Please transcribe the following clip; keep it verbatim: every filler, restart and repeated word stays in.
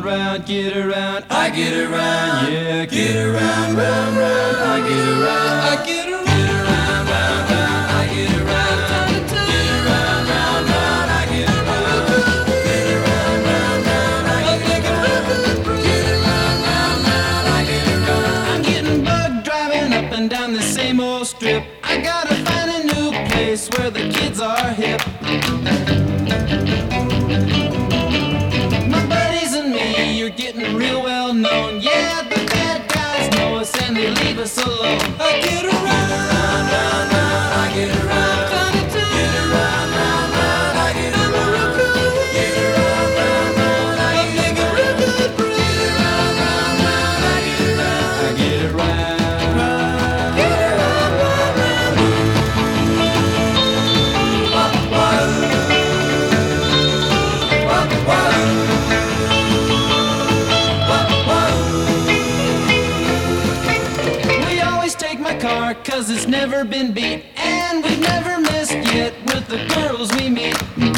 around, get around, I get around, yeah, get around, round, round, I get around, I get around, get around, round, round, I get around, get around, round, round, I get around, get around, round, round, I get around, get around, round, round, I get around. I'm getting bugged driving up and down the same old strip. I gotta find a new place where the kids are hip. You're getting real well known. Yeah, the bad guys know us and they leave us alone. I get around, round, round, round, I get around, get around, round, round, I get around, get around, round, round, I get around, get around, round, round, I get around, I get around, get around, round, round. Wah, wah, wah. Car, cause it's never been beat, and we've never missed yet with the girls we meet.